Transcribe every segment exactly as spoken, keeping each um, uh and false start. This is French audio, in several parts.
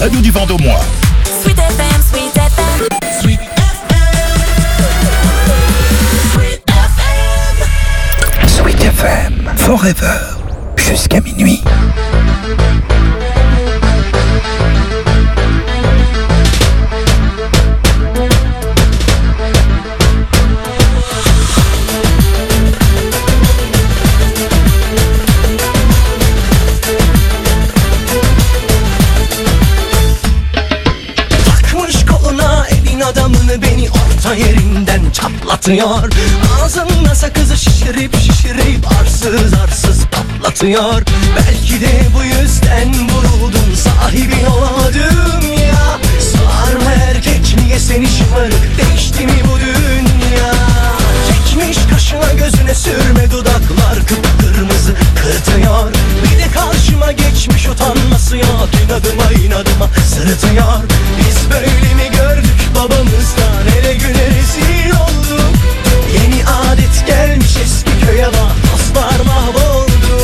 radio du Vendômois. Sweet F M, Sweet F M. Sweet F M. Sweet F M. Sweet F M. Forever. Jusqu'à minuit. Adamını beni orta yerinden çatlatıyor. Ağzında sakızı şişirip şişirip arsız arsız patlatıyor. Belki de bu yüzden vuruldum, sahibin olamadım ya. Sağır mı erkek niye seni şımarık, değişti mi bu dünya? Çekmiş kaşına gözüne sürme, dudaklar kıpkırmızı kırtıyor. Bir de karşıma geçmiş utanması yok, inadıma inadıma sırıtıyor. Biz böyle mi gördük babamızdan, ele güne rezil olduk. Yeni adet gelmiş eski köye bak, dostlar mahvoldu.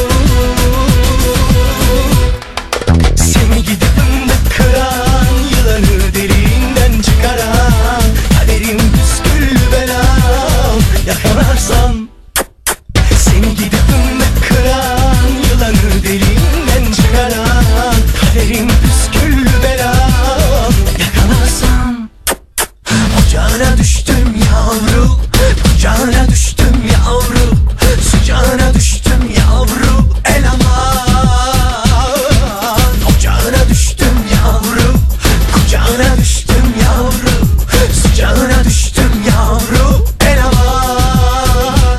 Seni gidip fındık kıran, yılanı deliğinden çıkaran, kaderim püsküllü belam yakalarsam. Seni gidip fındık kıran, yılanı deliğinden çıkaran, kaderim püsküllü belam yakalarsam. Ocağına düştüm yavru, kucağına düştüm yavru, sıcağına düştüm yavru, el aman. Ocağına düştüm yavru, kucağına düştüm yavru, sıcağına düştüm yavru, el aman.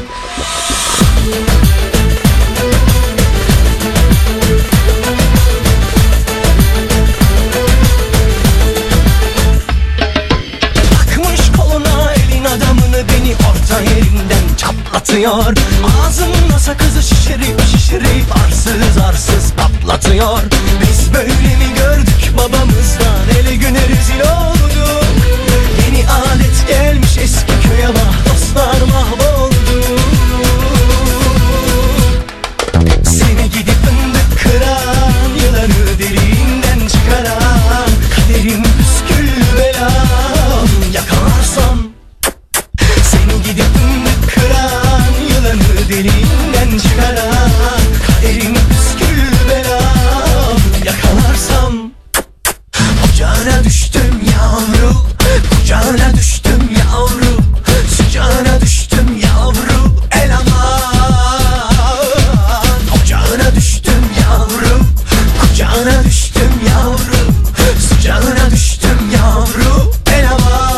Takmış koluna elin adamını beni orta yerinden çatlatıyor. Ağzımda sakızı şişirip şişirip arsız arsız patlatıyor. Biz böyle mi gördük babamızdan, ele güne rezil olduk. Yeni adet gelmiş eski köye bak, dostlar mahvoldu. Seni gidip fındık kıran, yılanı deliğinden çıkaran, kaderim püsküllü belam yakalarsam. Seni gidip fındık kıran, yılanı deliğinden çıkaran, kaderim püsküllü belam yakalarsam. Ocağına düştüm yavru, kucağına düştüm yavru, sıcağına düştüm yavru, el aman. Ocağına düştüm yavru, kucağına düştüm yavru, sıcağına düştüm yavru, el aman.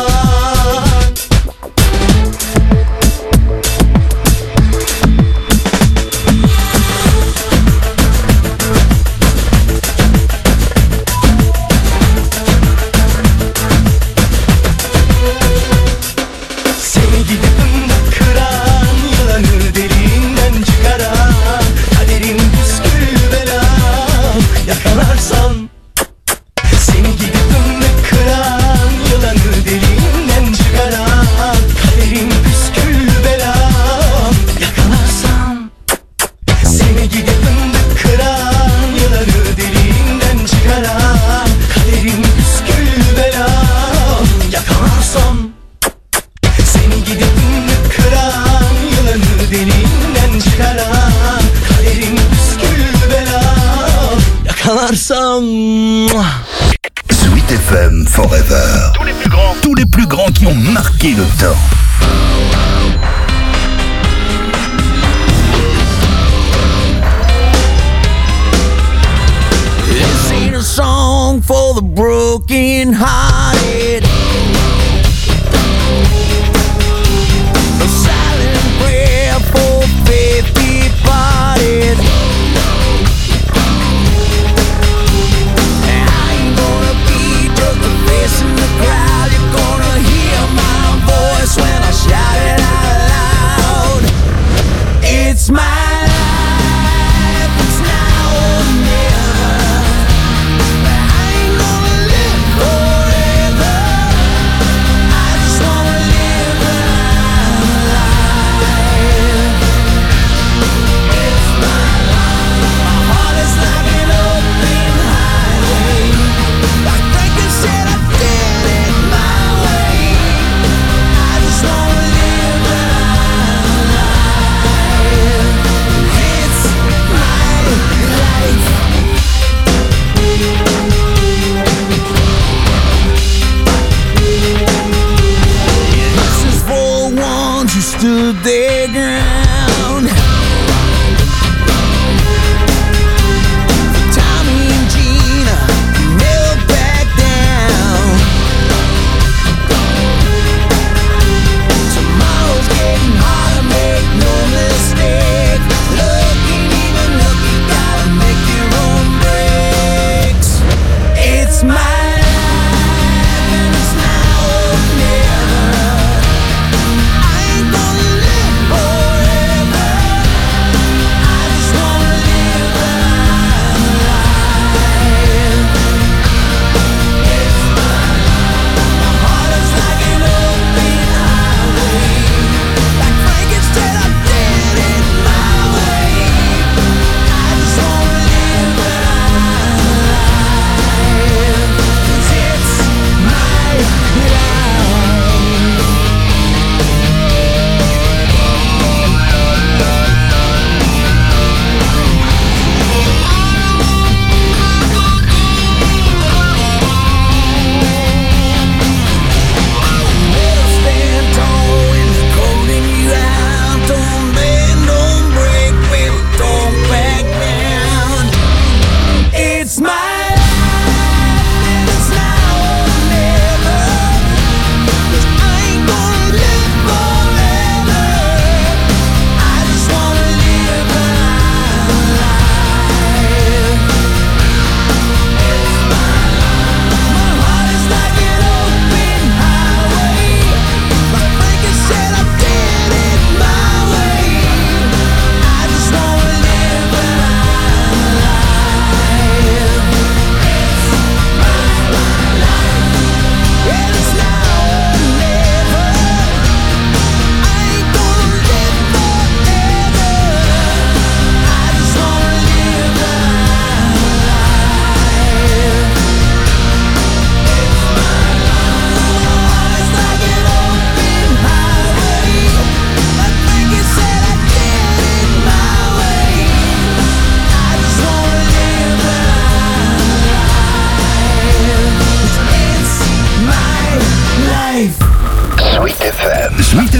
Seni gidip fındık kıran, yılanı deliğinden çıkaran, kaderim püsküllü belam yakalarsam. Seni gidip fındık kıran, yılanı deliğinden çıkaran, kaderim püsküllü belam yakalarsam. Seni gidip fındık kıran, yılanı deliğinden çıkaran, kaderim püsküllü belam yakalarsam. Seni gidip fındık kıran, yılanı deliğinden çıkaran, kaderim püsküllü belam yakalarsam. Sweet F M Forever. Tous les plus grands. Tous les plus grands qui ont marqué le temps. This ain't a song for the broken hearted. A silent prayer for faith departed. And I ain't gonna be just a face in the crowd. You're gonna hear my voice when I shout it out loud. It's my life, it's now or never. I ain't gonna live forever.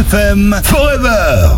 F M Forever.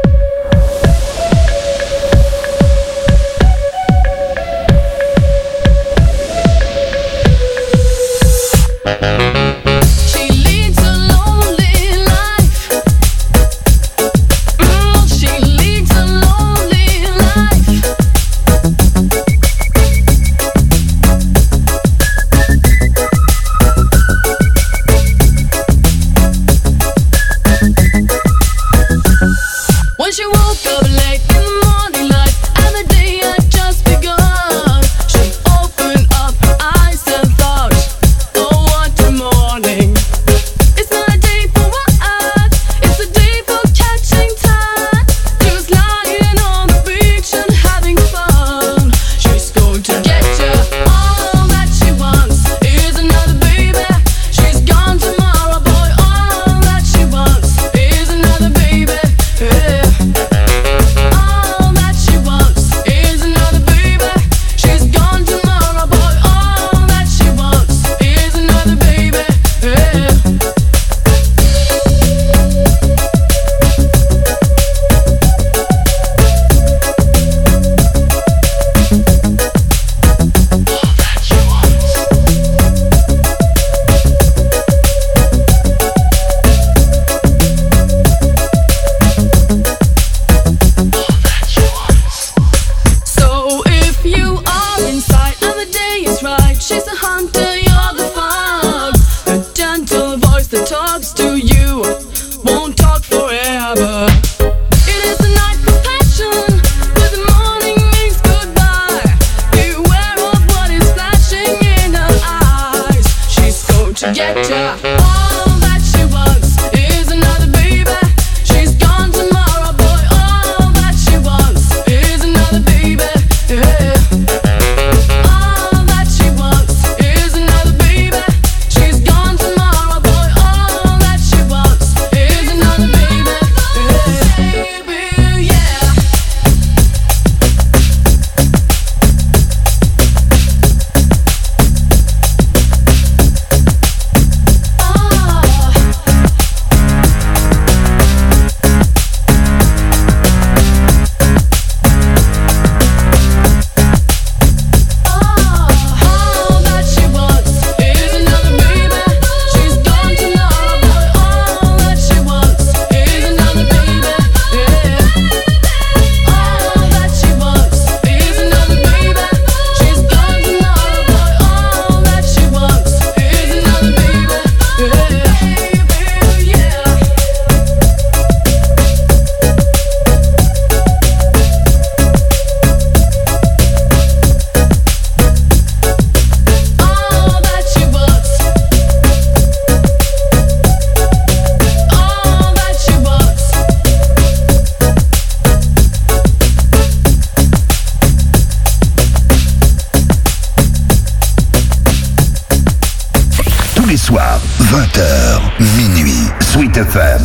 vingt heures, minuit, Sweet F M.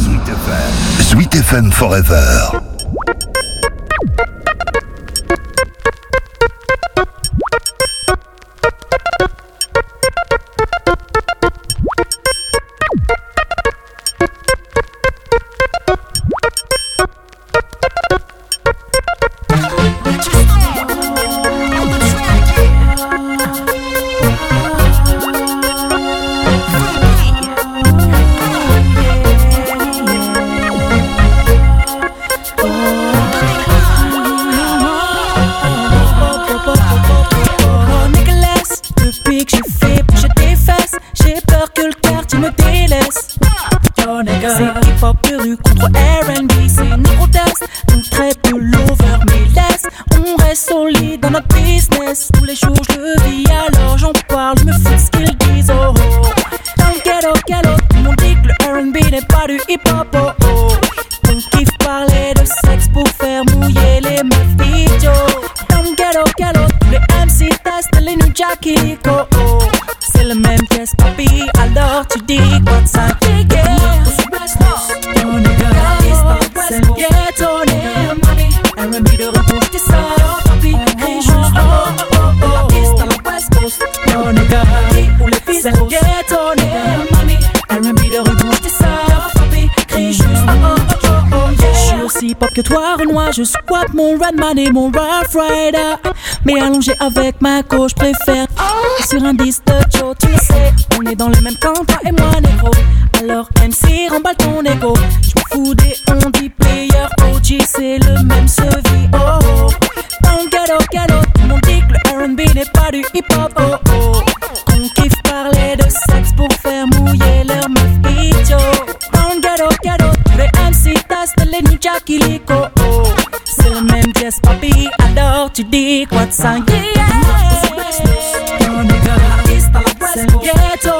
Sweet F M Forever. C'est le même pièce, papi, alors tu dis quoi de ça? C'est le ghetto, R and B de retour, j'étais ça, papi, crie juste oh oh oh oh. La piste à la West Coast, yo nigga, où les filles, c'est le ghetto, R and B de retour, j'étais ça, papi, crie juste oh oh. hip-hop que toi, Renoir. Je squatte mon Redman et mon Rough Rider. Mais allongé avec ma gauche, préfère sur un disque de Joe, tu le sais. On est dans le même camp, toi et moi, négro. Alors M C, remballe ton ego. J'm'en fous des on dit player, O G, c'est le même sevi. Oh oh, dans le ghetto, ghetto, tout le monde dit que le R and B n'est pas du hip-hop. Oh oh, on kiffe parler de sexe pour faire mouiller leur meuf idiot. Dans le ghetto, ghetto, tous les M C testent les ninjas qui lico. Oh, c'est le même jazz, papi, alors tu dis quoi de cinq? Yeah, on est gars, c'est le ghetto,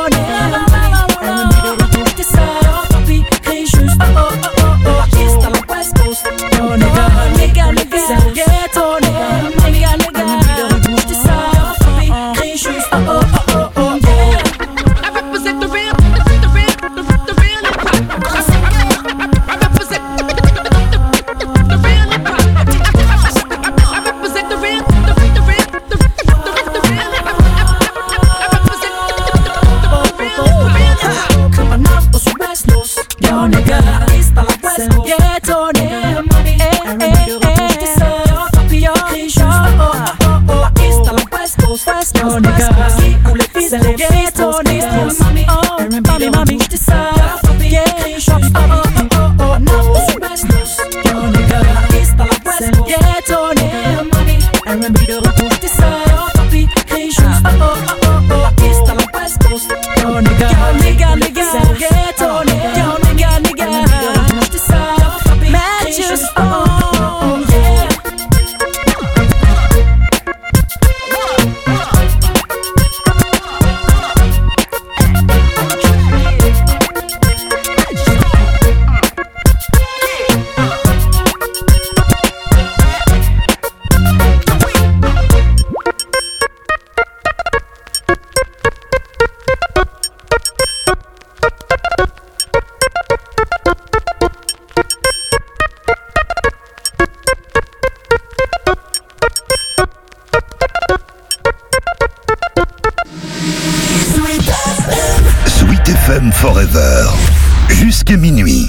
Forever, jusqu'à minuit.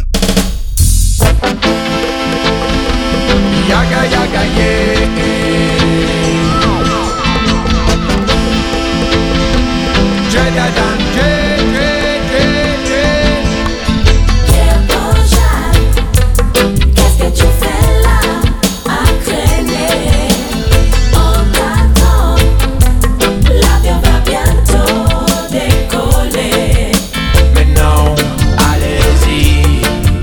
Yaga yaga yeah. Jadadan yeah yeah yeah yeah. Pierre Jacques, qu'est-ce que tu fais là à traîner? On t'attend, l'avion va bientôt décoller. Mais non, allez-y.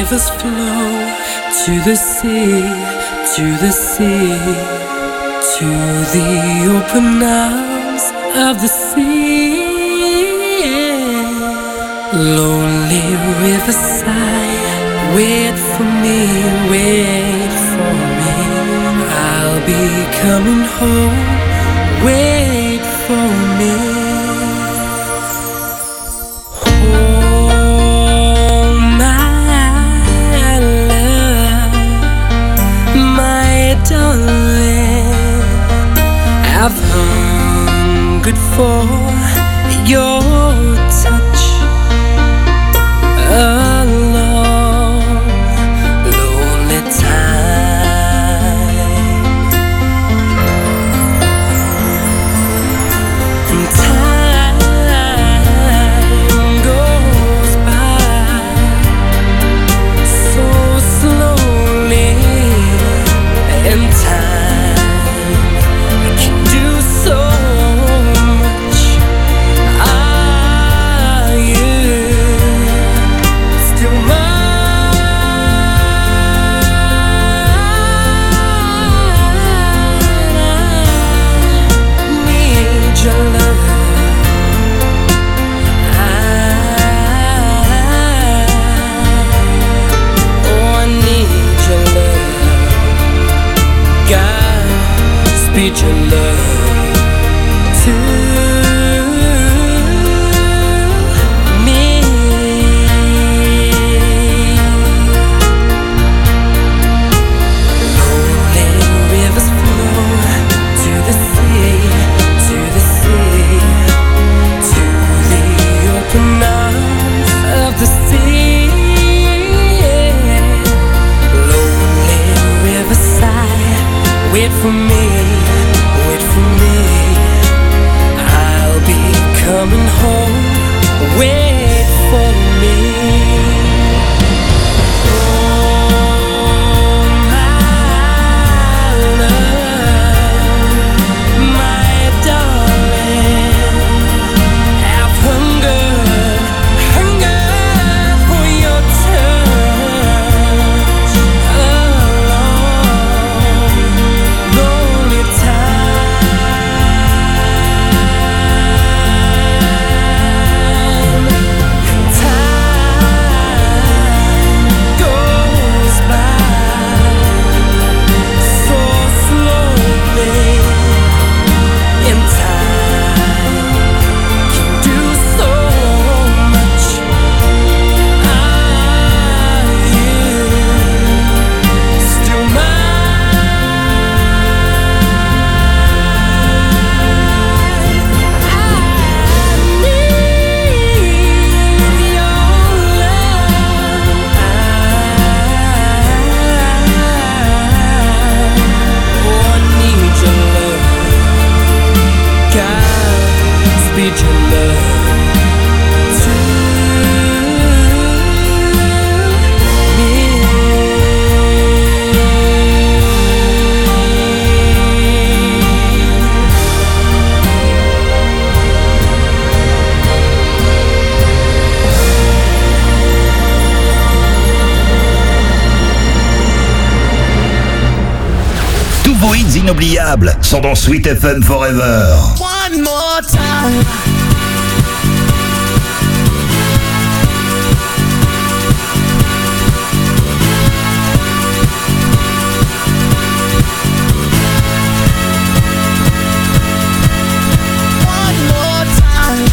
rivers flow to the sea, to the sea, to the open arms of the sea. Lonely riverside, wait for me, wait for me. I'll be coming home, wait for me. I've hungered for your touch alone, lonely time. And time goes by so slowly, and time can do so much. Are you still mine? I need your love. I, oh, I need your love. God, speak your love to me. Lonely rivers flow to the sea, to the sea, to the open arms of the sea. Lonely riverside, wait for me, wait for me. I'll be coming home, wait for me. Oh, my love, my darling, I've hungered, hungered for your touch alone, lonely time. Time goes by so slowly, and time can do so much. Are you still Speak your love to me. Tous vos hits inoubliables sont dans Sweet F M Forever. One more time. One more time.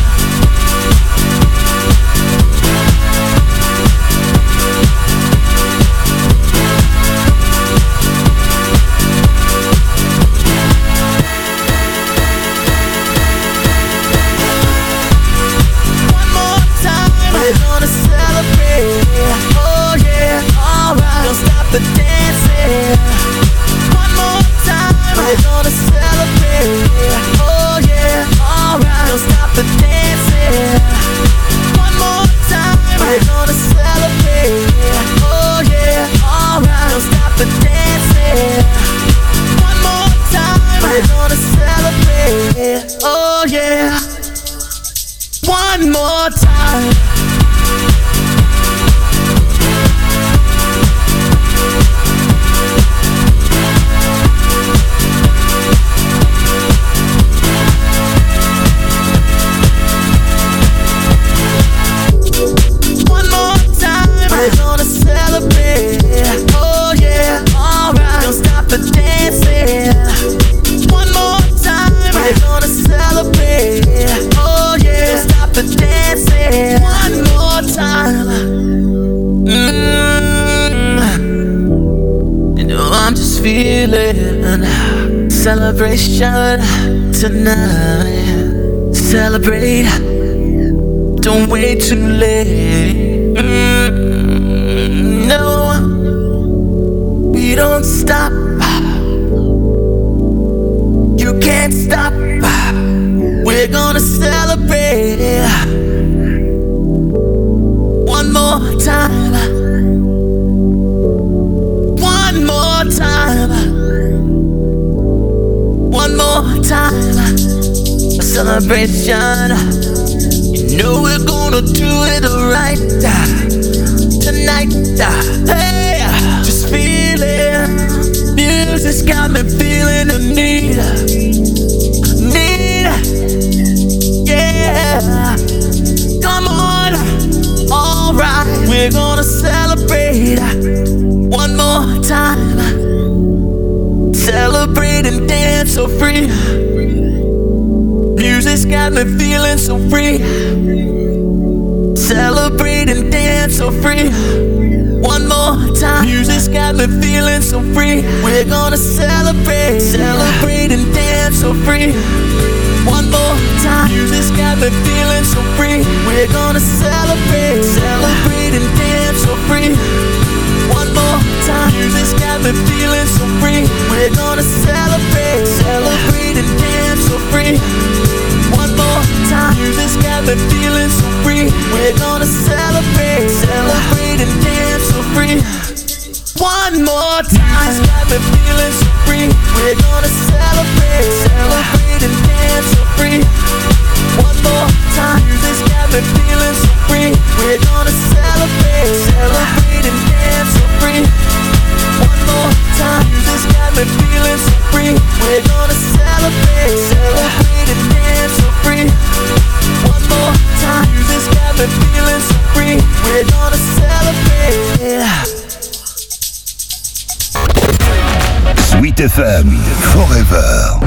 feeling. Celebration tonight. Celebrate. Don't wait too late. Mm, no, we don't stop. You can't stop. We're gonna celebrate. One more time. One more time. One more time. A celebration. You know we're gonna do it right tonight. Hey, just feel it. Music's got me feeling the need. Need. Yeah. Come on. Alright. We're gonna celebrate one more time. Celebrate and dance so free. Music's got me feeling so free. Celebrate and dance so free. One more time. Music's got me feeling so free. We're gonna celebrate. Celebrate and dance so free. One more time. Music's got me feeling so free. We're gonna celebrate. Celebrate and dance so free. One more time. Music's got me feeling so free. We're gonna celebrate. Celebrate and dance so free. One more time. Music's got me feeling so free. We're gonna celebrate. Celebrate and dance so free. One more time. Music's got me feeling so free. We're gonna celebrate. Celebrate and dance so free. One more time. Music's got me feeling so free. We're gonna celebrate. Celebrate and dance so free. One more time. Music's got me feeling so free. We're gonna celebrate. Celebrate and dance so free. One more time. Music's got me feeling so free. We're gonna celebrate. Sweet F M Forever.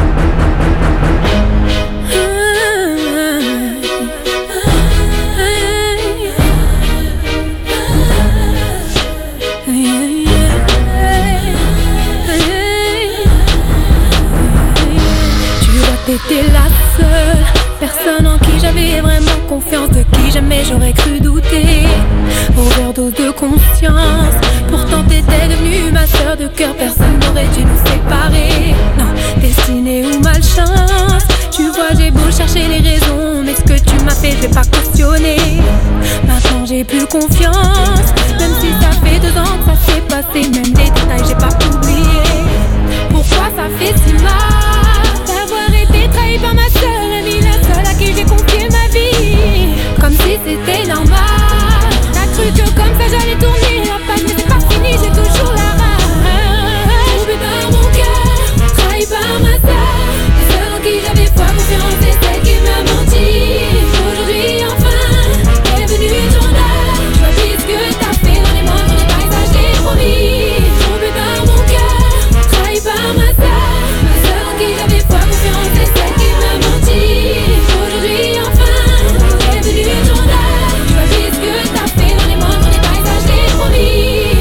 T'étais la seule personne en qui j'avais vraiment confiance, de qui jamais j'aurais cru douter. Overdose de conscience, pourtant t'étais devenue ma sœur de cœur. Personne n'aurait dû nous séparer. Non, destinée ou malchance. Tu vois, j'ai beau chercher les raisons, mais ce que tu m'as fait, je vais pas cautionner. Maintenant j'ai plus confiance, même si ça fait deux ans que ça s'est passé. Même les détails, j'ai pas oublié. Pourquoi ça fait si mal d'avoir été trahi par ma seule amie, la seule à qui j'ai confié ma vie, comme si c'était normal. T'as cru que comme ça j'allais tourner la page, mais c'est pas fini, j'ai toujours la rage. Tombé par mon cœur, trahi par ma seule, la seule en qui j'avais foi, confiance, et celle qui m'a menti. Aujourd'hui enfin est venu ton heure, je vois plus ce que t'as fait dans les moindres détails, ça je t'ai promis. Tombé par mon cœur, trahi par ma seule, ma seule en qui j'avais foi, confiance, et celle qui m'a menti. Aujourd'hui enfin est venu ton heure, je vois plus ce que t'as fait dans les moindres détails, ça je t'ai promis.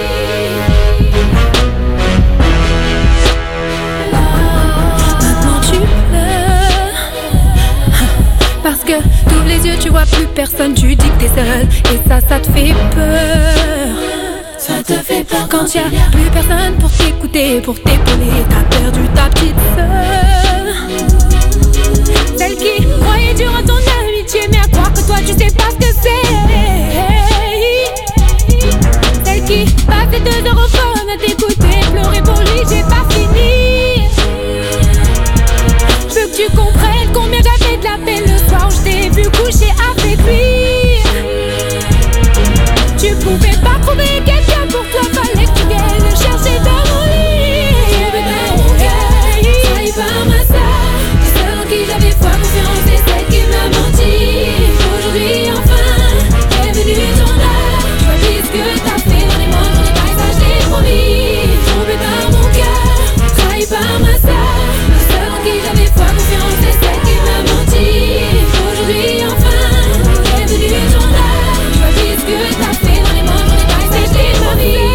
Maintenant tu pleures parce que t'ouvres les yeux, tu vois plus personne, tu dis que t'es seule, et ça, ça te fait peur. Ça te fait peur quand y'a plus personne pour t'écouter, pour t'épauler. T'as perdu ta petite sœur, celle qui croyait dur en ton amitié, mais à croire que toi tu sais pas ce que c'est. Celle qui passait deux heures au phone à t'écouter, pleurer pour lui, j'ai pas fini. Je veux que tu comprennes combien j'avais de la peine le soir où je t'ai vu coucher avec lui. Tu pouvais pas trouver quelqu'un pour toi, fallait que tu viennes le chercher dans mon lit. Tombé dans mon cœur, trahi par ma sœur, la seule en qui j'avais foi, confiance, et celle qui m'a menti. Aujourd'hui enfin est venu ton heure, je vois plus ce que t'as fait dans les moindres détails, ça je t'ai promis. Tombé dans mon cœur, trahi par ma sœur, la seule en qui j'avais foi, confiance, et celle qui m'a menti. Aujourd'hui enfin est venu ton heure, je vois plus ce que t'as fait dans les moindres détails, c'est je t'ai promis.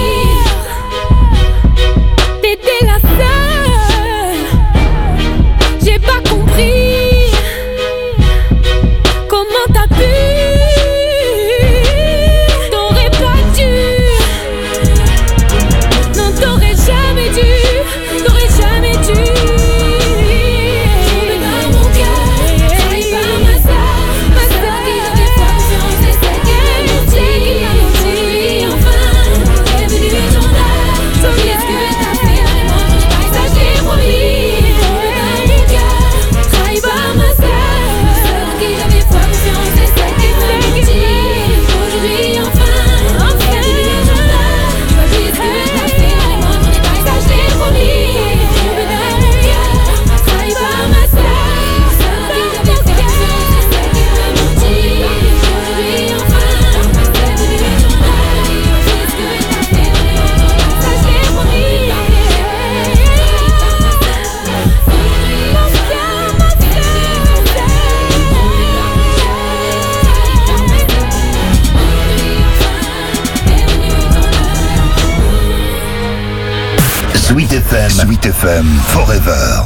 Sweet F M, Sweet F M, Forever.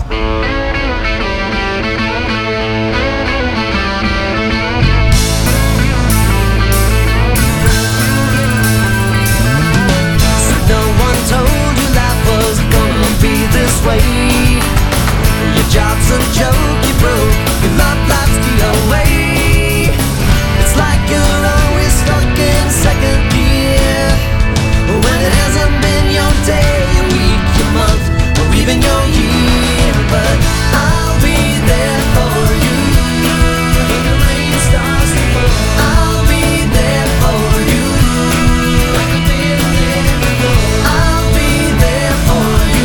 This way, your job's a joke, you broke, your love life's the away. It's like you're always stuck in second gear, when it hasn't been your day, your week, your month, or even your year. But I'll be there for you when the rain starts to fall. I'll be there for you like I've been there before. I'll be there for you.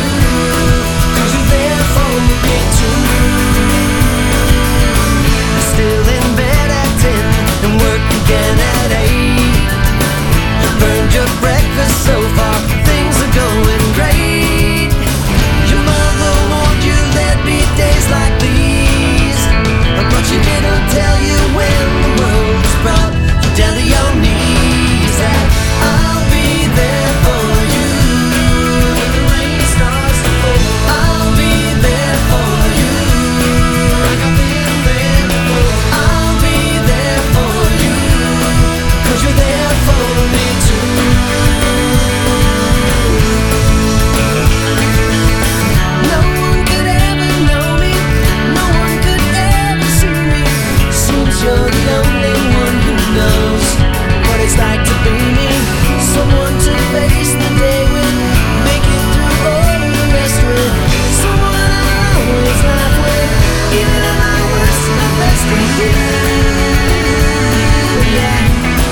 Still in bed at ten and work again at eight. Burned your breakfast so far, things are going great. Your mother warned you there'd be days like these, but she didn't tell you when the world was brought you down to your knees. That I'll be there for you when the rain starts to fall. I'll be there for you like I've been there before. I'll be there for you, 'cause you're there for me too. No one could ever know me, no one could ever see me. Seems you're the only one who knows what it's like to be me. Someone to face the day with, make it through all the rest with. Someone I'll always laugh with, even at my worst and my best with you. Yeah.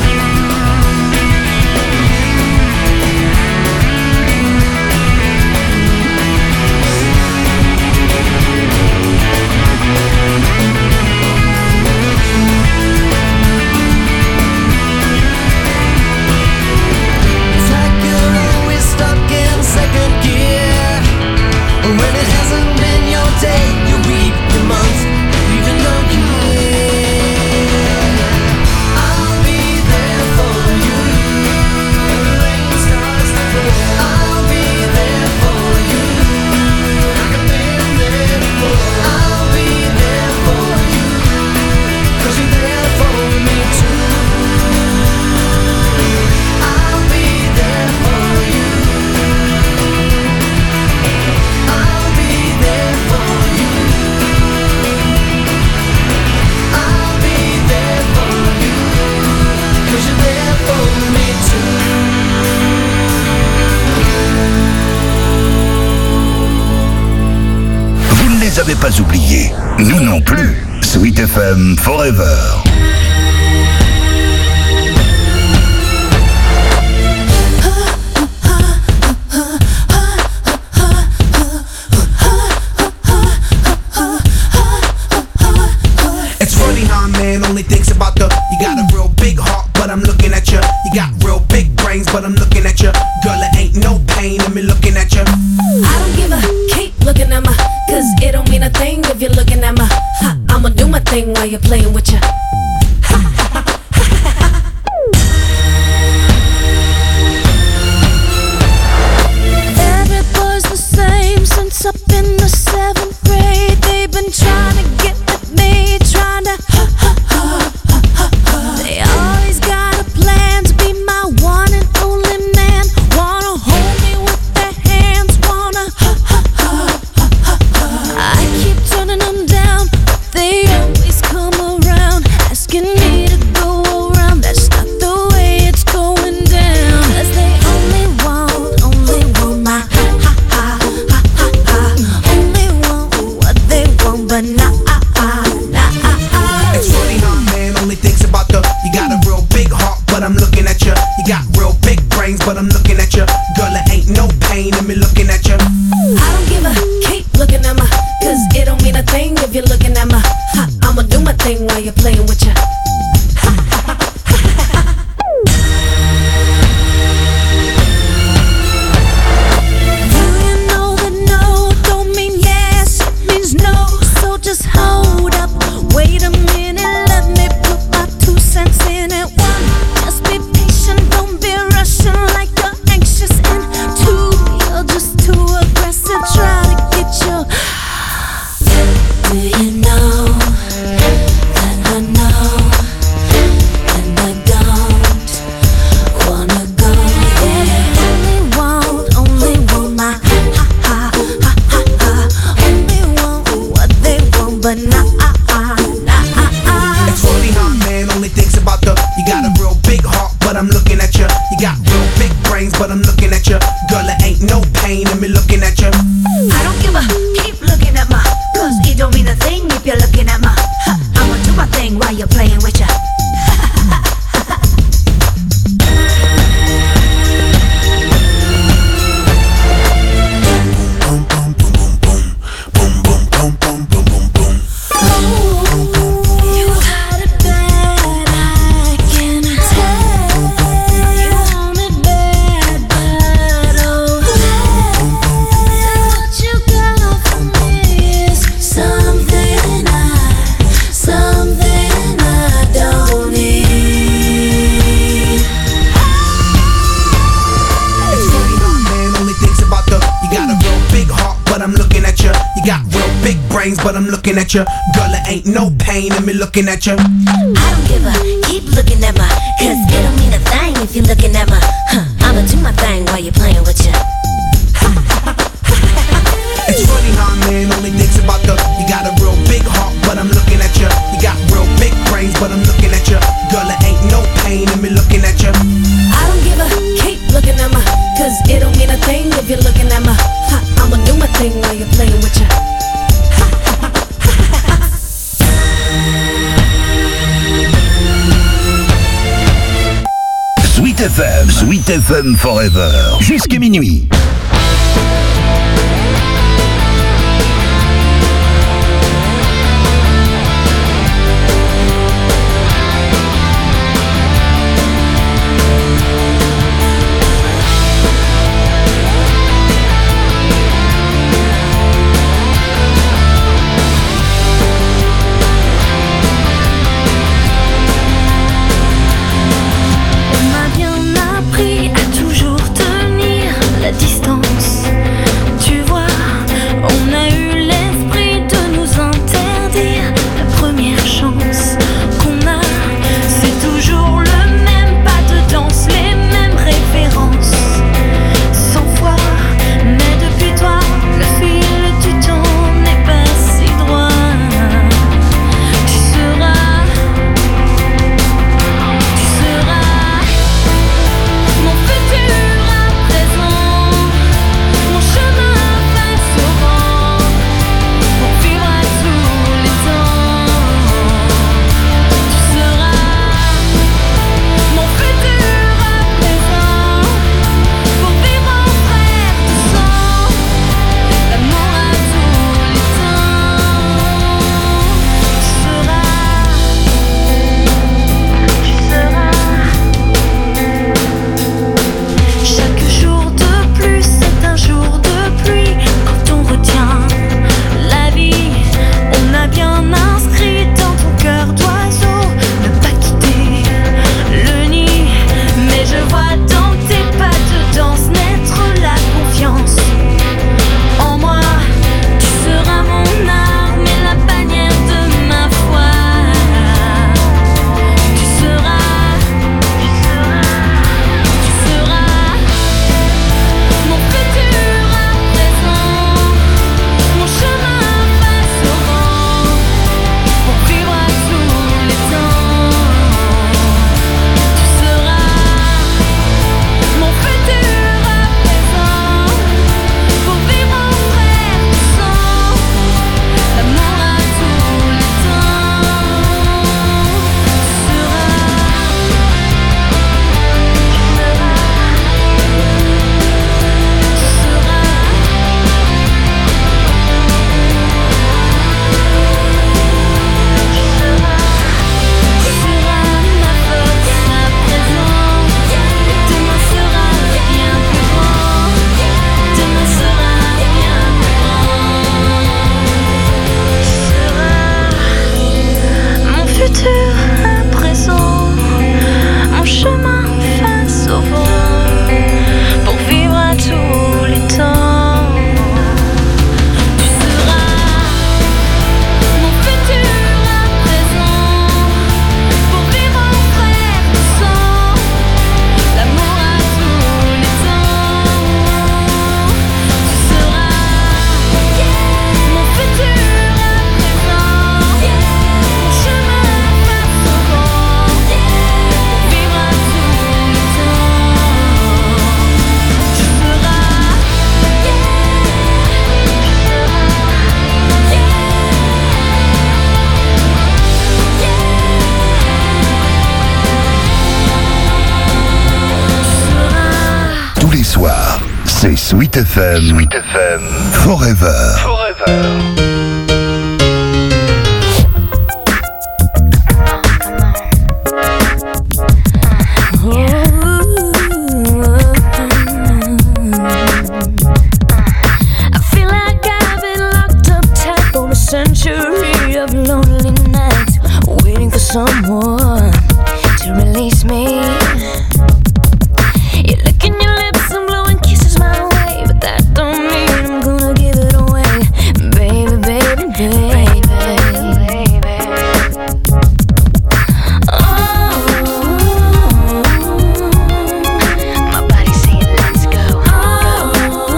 It's like you're always stuck in second gear, when it hasn't been your day, your week, your month, even your year. I'll be there for you when the rain starts to fall. I'll be there for you like I've been there before. I'll be there for you, 'cause you're there for me too. I'll be there for you. I'll be there for you. I'll be there for you, 'cause you're there for me too. Vous ne les avez pas oubliés, nous non plus. Sweet F M, Forever. It's funny how a man only thinks about the. You got a real big heart, but I'm looking at you. You got real big brains, but I'm looking at you. Girl, it ain't no pain in me looking at you. I don't give a keep looking at my, 'cause it don't mean a thing if you're looking at my. Ha, I'ma do my thing while you're playing with ya. Every boy's the same since up in the seventh grade. They've been trying to get with me, trying to. They always got a plan to be my one and only man. Wanna hold me with their hands, wanna. I keep turning them down, but they always come around, asking me to go around. That's not the way it's going down. 'Cause they only want, only want my ha ha ha ha ha ha. Only want what they want, but not It's funny how a man only thinks about the. You got a real big heart, but I'm looking at you. You got real big brains, but I'm looking at you. Girl, it ain't no pain in me looking at you. I don't give a keep looking at my, 'cause it don't mean a thing if you're looking at my. Ha, I'ma do my thing while you're playing with ya. Do you know that no don't mean yes, it means no. So just hold up, wait a minute, let me put my two cents in it. One, just be patient, don't be rushing like you're anxious. And two, you're just too aggressive. brains, but I'm looking at you. Girl, there ain't no pain in me looking at you. I don't give a, keep looking at my, cause it don't mean a thing if you're looking at my. I'ma do my thing while you're playing with ya. But I'm looking at you. Girl, there ain't no pain in me looking at you. I don't give a, keep looking at my, cause it don't mean a thing if you're looking at my. Huh, I'ma do my thing while you're playing with you. It's funny how a man only thinks about the, you got a real big heart, but I'm looking at you. You got real big brains, but I'm looking at you. Girl, there ain't no pain in me looking at you. I don't give a, keep looking at my, cause it don't mean a thing if you're looking at my. Huh, I'ma do my thing while you're playing with you. Sweet F M, Sweet F M Forever, jusqu'à minuit. À toujours tenir la distance. soir, c'est Sweet F M. Sweet F M. Forever. Forever. Someone to release me. You're licking your lips and blowing kisses my way, but that don't mean I'm gonna give it away, baby, baby, baby, baby. Oh, my body's saying let's go. Oh,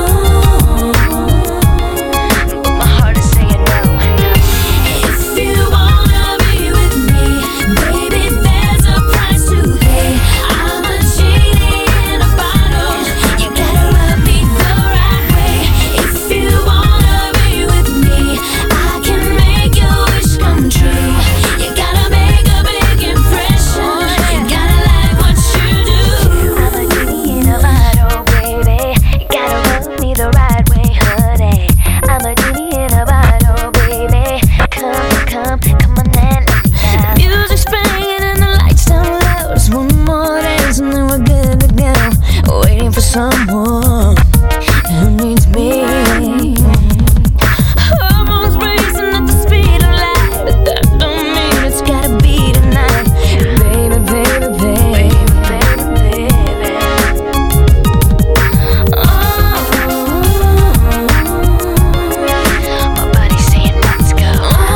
but my heart is saying no. If you wanna be with me, baby, there's a price to pay. I'm a genie in a bottle. You gotta love me the right way. If you wanna be with me, I can make your wish come true. You gotta make a big impression. You gotta like what you do. I'm a genie in a bottle, baby. You gotta love me the right way, honey. I'm a genie in a bottle, baby. Come, come, come on and let me out. The music's playing and the lights down low. Just one more dance and then we're good to go. Waiting for someone who needs me. Hormones racing at the speed of light, but that don't mean it's gotta be tonight. Baby, baby, baby, baby, baby. Oh, my body's saying let's go.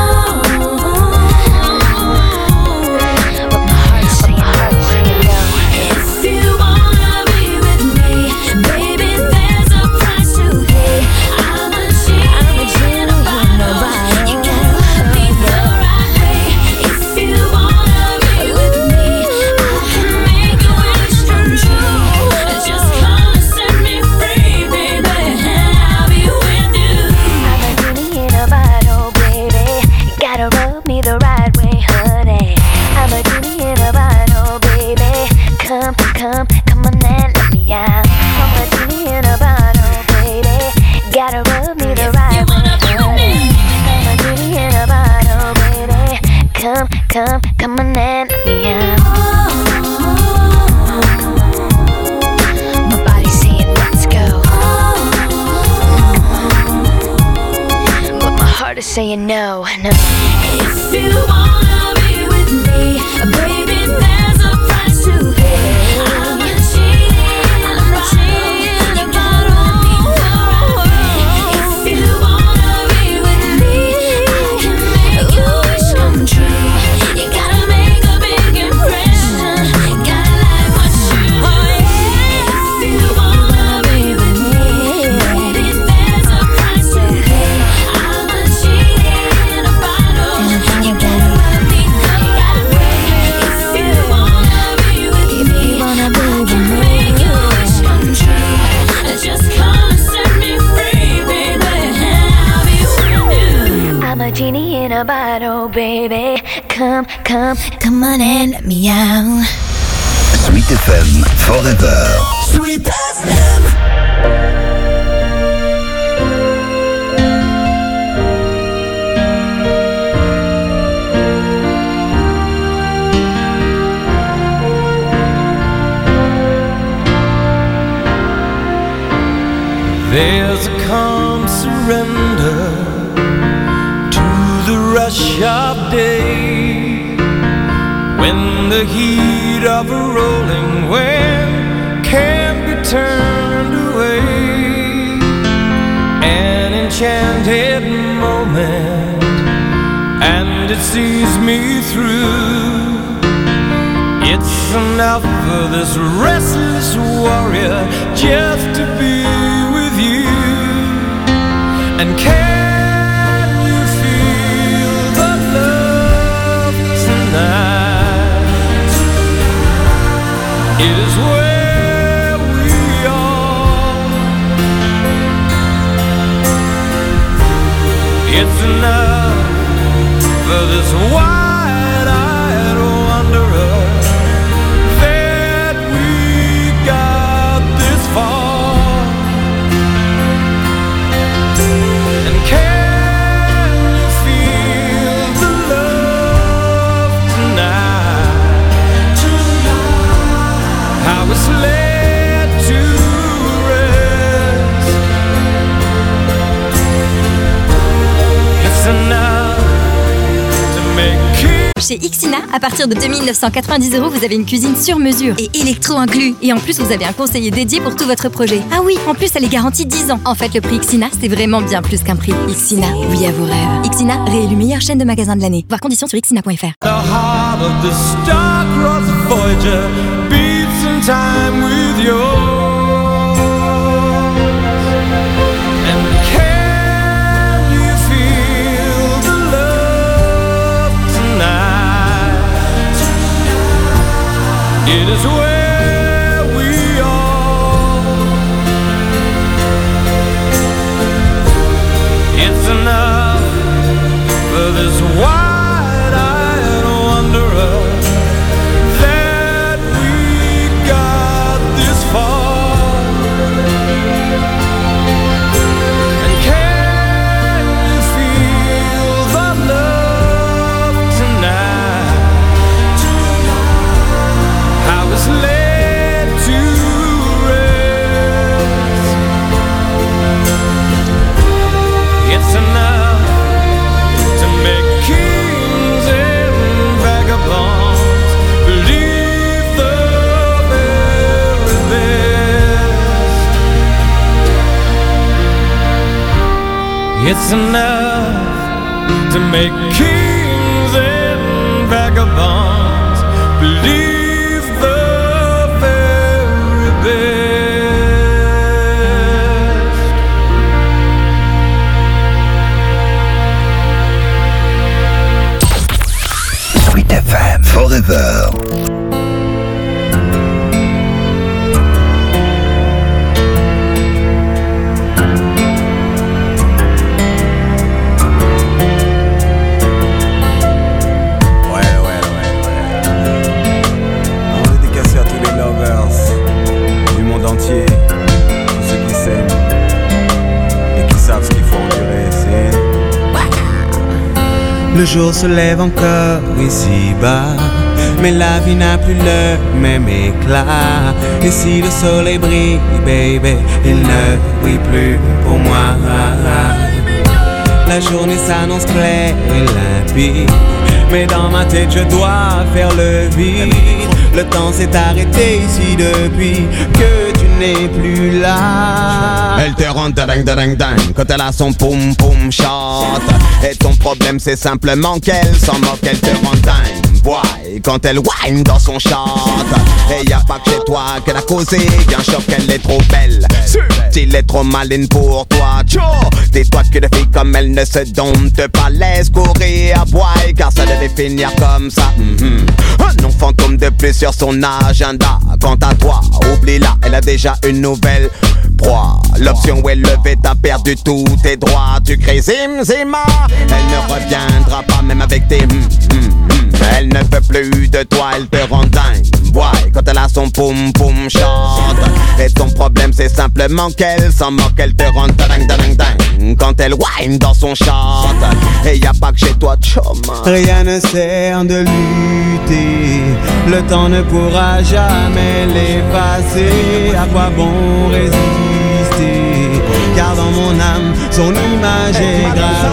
But my heart's saying no. If you wanna be with me, baby, there's a price to pay. I'm a genie in a bottle. You gotta love me the right way. If you wanna be with me, I can make your wish come true. Just come and set me free, baby, and I'll be with you. I'm a genie in a bottle, baby. You gotta rub me the right way, honey. I'm a genie in a bottle, baby. Come, come, come on and let me out. I'm a genie in a bottle, baby. Gotta rub me the right way, honey. I'm a genie in a bottle, baby. Come, come, come on and let me out. My body's saying let's go, but my heart is saying no, no. If you wanna be with me, baby, there's a price to pay. I'm a genie, I'm a genie in a bottle. If you wanna be with me, I can make your wish come true. You gotta make a big impression. You gotta like what you do. If you wanna be with me, baby, there's a price to pay. I'm a genie in a bottle. You gotta love me the right way. If you wanna be with me, I can make your wish come true. Just come and set me free, baby, and I'll be with you. I'm a genie in a bottle, baby. Come, come, come on and let me out. Sweet F M. Forever. Sweet F M. There's a calm surrender to the rush of day, when the heat of a rolling wave can't be turned away. An enchanted moment, and it sees me through. It's enough for this restless warrior just to be with you. And can you feel the love tonight? It is where we are. It's enough for this wide-eyed wanderer that we got this far. Chez Ixina, à partir de deux mille neuf cent quatre-vingt-dix euros, vous avez une cuisine sur mesure et électro inclus. Et en plus, vous avez un conseiller dédié pour tout votre projet. Ah oui, en plus, elle est garantie dix ans. En fait, le prix Ixina, c'est vraiment bien plus qu'un prix. Ixina, oui à vos rêves. Ixina, réélu meilleure chaîne de magasins de l'année. Voir conditions sur ixina point f r. The heart of the star-crossed Voyager beats in time with yours. And can you feel the love tonight? It is where we are. It's enough for this wide-eyed wanderer that we got this far. And can you feel the love tonight? I was led to rest. It's enough to make kings and vagabonds believe the very best. It's enough to make kings and vagabonds believe the very best. Sweet F M Forever. Ouais, ouais, ouais, ouais. On veut dédicacer à tous les lovers du monde entier, tous ceux qui s'aiment et qui savent ce qu'il faut endurer. C'est le jour se lève encore ici-bas, mais la vie n'a plus le même éclat. Et si le soleil brille, baby, il ne brille plus pour moi. La journée s'annonce claire et limpide, mais dans ma tête je dois faire le vide. Le temps s'est arrêté ici depuis que tu n'es plus là. Elle te rend dingue dingue dingue quand elle a son poum poum shot. Et ton problème c'est simplement qu'elle s'en moque, elle te rend dingue. Boy, quand elle whine dans son shot. Et y a pas que chez toi qu'elle a causé un choc, elle est trop belle. S'il est trop maline pour toi, tcho. Dis-toi que de filles comme elle ne se domptent pas, laisse courir à boy, car ça devait finir comme ça. Mm-hmm. Un nom fantôme de plus sur son agenda. Quant à toi, oublie-la, elle a déjà une nouvelle proie. L'option où elle levait, t'as perdu tous tes droits. Tu crées zim zima, elle ne reviendra pas même avec tes mm, mm, mm. Elle ne veut plus de toi, elle te rend dingue. Boy, quand elle a son poum poum chante. Et ton problème c'est simplement qu'elle s'en moque, elle te rend dingue dingue dingue quand elle whine dans son chante. Et y a pas que chez toi, choma. Rien ne sert de lutter, le temps ne pourra jamais l'effacer. À quoi bon résister, car dans mon âme, son image est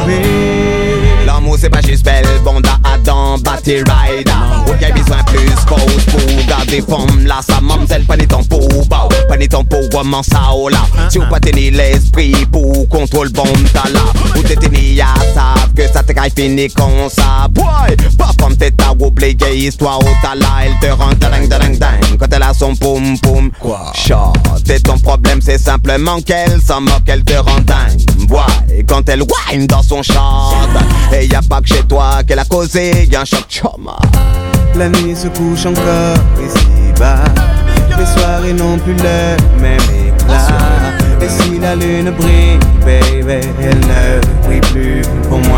gravée. L'amour c'est pas juste belle, bonda, Adam, Batty Rider. Ok, besoin plus pause pour garder forme là, sa mamzelle, pas ni ton pot, bao, pas ni ton pot, comment ça, oh là. Si ou pas tenir l'esprit pour contrôle bon là. Ou t'es tenu à savent que ça te caille fini comme ça. Boy, pas femme t'es ta oublié histoire au tala. Elle te rend dingue dingue dingue quand elle a son poum poum shot. Et ton problème c'est simplement qu'elle s'en moque, elle te rend dingue. Boy, quand elle whine dans son shot. Et y a pas que chez toi qu'elle a causé, y'a un choc choma. La nuit se couche encore ici-bas, les soirées n'ont plus le même éclat. Et si la lune brille, baby, elle ne brille plus pour moi.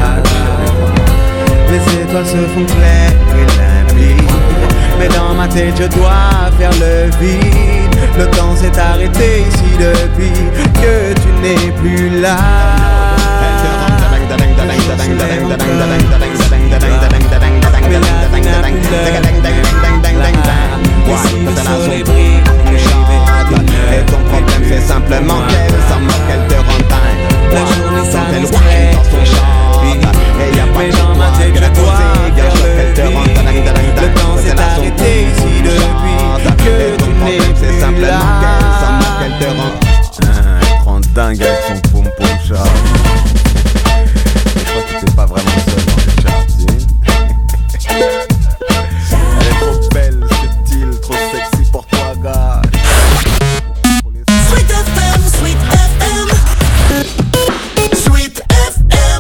Les étoiles se font claires et limpides, mais dans ma tête je dois faire le vide. Le temps s'est arrêté ici depuis que tu n'es plus là. Et ton problème c'est simplement qu'elle s'en moque, elle te rend dingue. La journée s'annonce claire dans son char, et y a pas mais dans ma tête je dois faire le dingue avec son pom pom chat. Je crois que t'es pas vraiment seul dans les charts, tu sais. Elle est trop belle, subtile, trop sexy pour toi, gars. Sweet F M, Sweet F M, Sweet F M.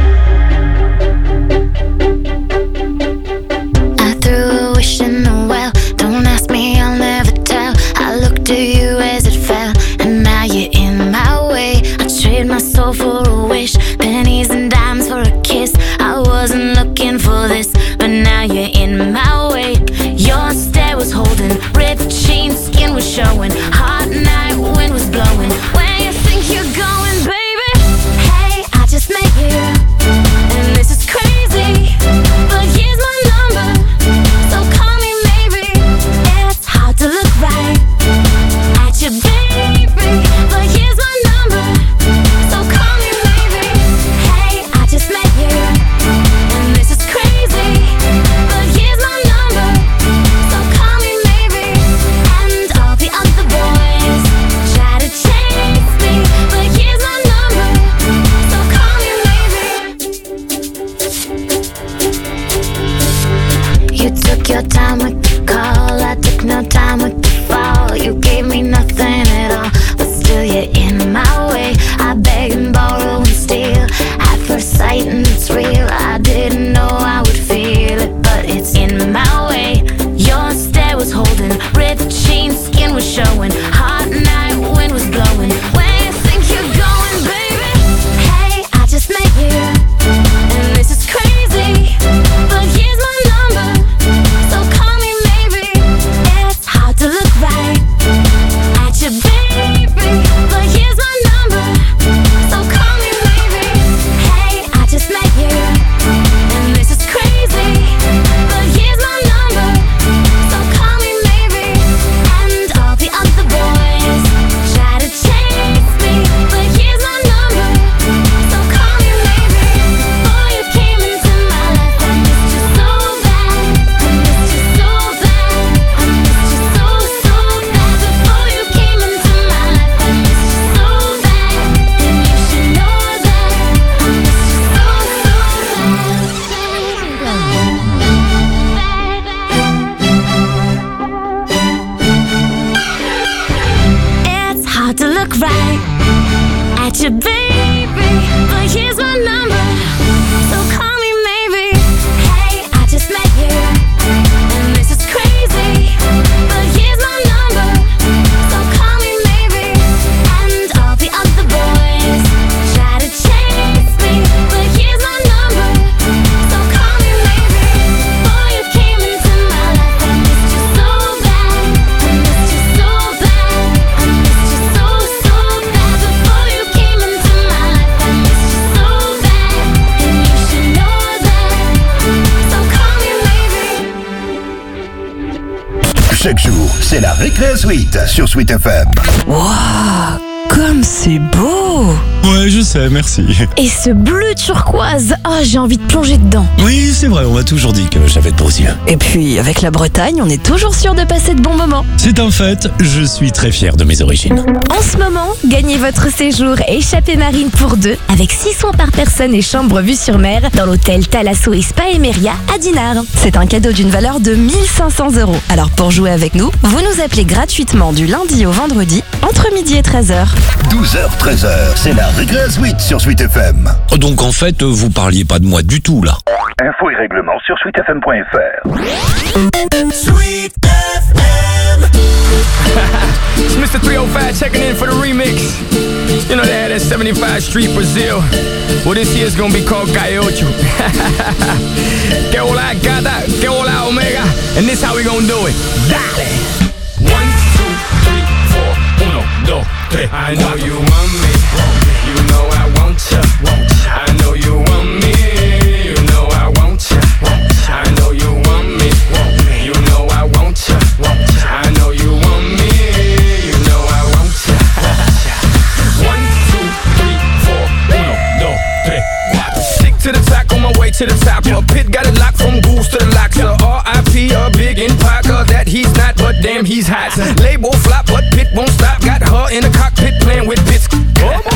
I threw a wish in the well. Don't ask me, I'll never tell. I looked at you as it fell, and now you're in my way. I trade my soul for a wish, pennies and dimes for a kiss. I wasn't looking for this, but now you're in my way. Your stare was holding, ripped jeans, skin was showing. Hot night, wind was blowing. Where you think you're going, baby? Hey, I just met you, and this is crazy, but here's my number, so call me maybe. It's hard to look right at you, baby, but here's my number, so call me maybe. Hey, I just met you, and this is crazy, but here's my number, so call me maybe. And all the other boys try to chase me, but here's my number, so call me maybe. You took your time with the call, I took no time with the fall. You gave me nothing at all, but still you're in my way. I beg and borrow and steal at first sight, and it's real. I didn't know I would feel it, but it's in my way. Your stare was holding, ripped jeans, skin was showing. Hot night, wind was blowing. Where you think you're going, baby? Hey, I just met you, and this is crazy, but here's my number, so call me maybe. It's hard to look right at you, baby, but here's my number, so call me maybe. Hey, I just met you, and this is crazy, but here's my number, so call me maybe. And all the other boys try to chase me, but here's my number, so call me maybe. Before you came into my life, I missed you so bad, I missed you so bad, I missed you so, so bad. Before you came into my life, I missed you so bad, and you should know that I missed you so, so bad. It's hard to look right at you, baby, but here's my number, so call me maybe. Hey, I just met you, and this is crazy, but here's my number, so call me maybe. And all the other boys try to chase me, but here's my number, so call me maybe. Before you came into my life, I missed you so bad, I missed you so bad, I missed you so, so bad. Before you came into my life, I missed you so bad, and you should know that, so call me maybe. Chaque jour, c'est la Récré Suite sur Sweet F M. Waouh, comme c'est beau! Ouais, je sais, merci. Et ce bleu turquoise, oh, j'ai envie de plonger dedans. Oui, c'est vrai, on m'a toujours dit que j'avais de beaux yeux. Et puis, avec la Bretagne, on est toujours sûr de passer de bons moments. C'est un fait, je suis très fier de mes origines. En ce moment, gagnez votre séjour Échappée Marine pour deux avec six soins par personne et chambre vue sur mer dans l'hôtel Thalasso et Spa Emeria à Dinard. C'est un cadeau d'une valeur de mille cinq cents euros. Alors pour jouer avec nous, vous nous appelez gratuitement du lundi au vendredi entre midi et treize heures. douze heures treize heures, c'est la Récré Suite sur Sweet F M. Donc en fait, vous parliez pas de moi du tout là. Infos et règlements sur sweet f m point f r. Sweet F M. It's Mister three oh five checking in for the remix. You know that at seventy-five Street, Brazil. Well, this year's gonna be called Gaiocho. Que hola gata, que hola omega. And this how we gonna do it. Dale. One, two, three, four. Uno, dos, tres. I know you want me. You know I want ya. I know you want me. You know I want ya. I know you want me. You know I want ya. I know you want me. You know I want ya. One, two, three, four. Uno, dos, tres, cuatro. Stick to the track on my way to the top. A pit got it locked from goose to the locks. A R I P a big in Parker that he's not, but damn he's hot. Label flop, but Pit won't stop. Got her in the cockpit playing with bits. Oh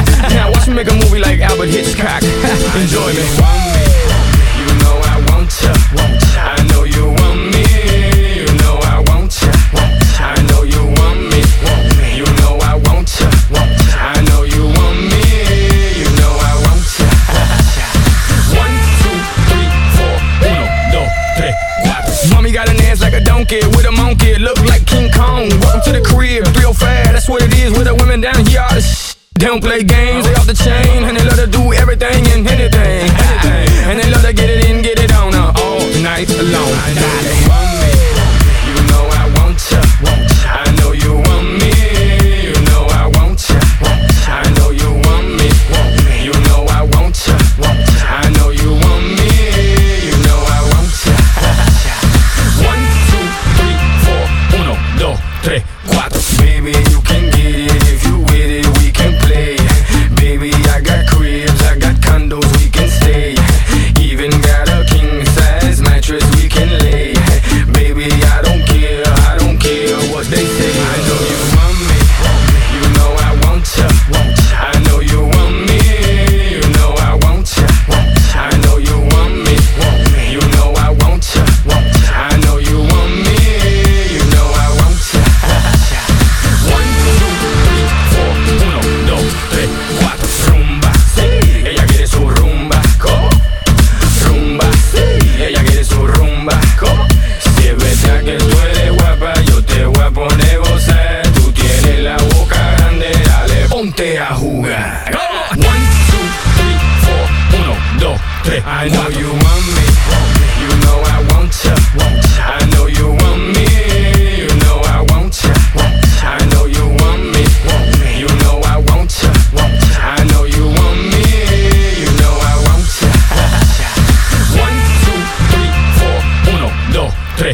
They don't play games, they off the chain, and they love to do everything and anything, anything. And they love to get it in, get it on uh, all night long. You want me, you know I want ya. I know you want me, you know I want ya. I know you want me, you know I want ya. I know you want me, you know I want ya. One, two, three, four, uno, dos, tres, cuatro. Baby, you can get it if you with it, we can play. Baby, I got cribs, I got condos, we can stay. Even got a king size mattress we can lay. Baby, I don't care, I don't care what they say. I know you want me, you know I want ya. I know you want me, you know I want ya. I know you want me, you know I want ya. I know you want me, you know I want ya. One, two, three, four, uno, dos, tres, cuatro. Rumba, sí, ella quiere su rumba. ¿Cómo? Rumba, sí, ella quiere su rumba. ¿Cómo? Si es verdad que tú eres guapa, yo te voy a poner gozar. Tú tienes la boca grande, dale, ponte a jugar. ¿Cómo? One, two, three, four, uno, dos, tres. I know you want me, you know I want ya. I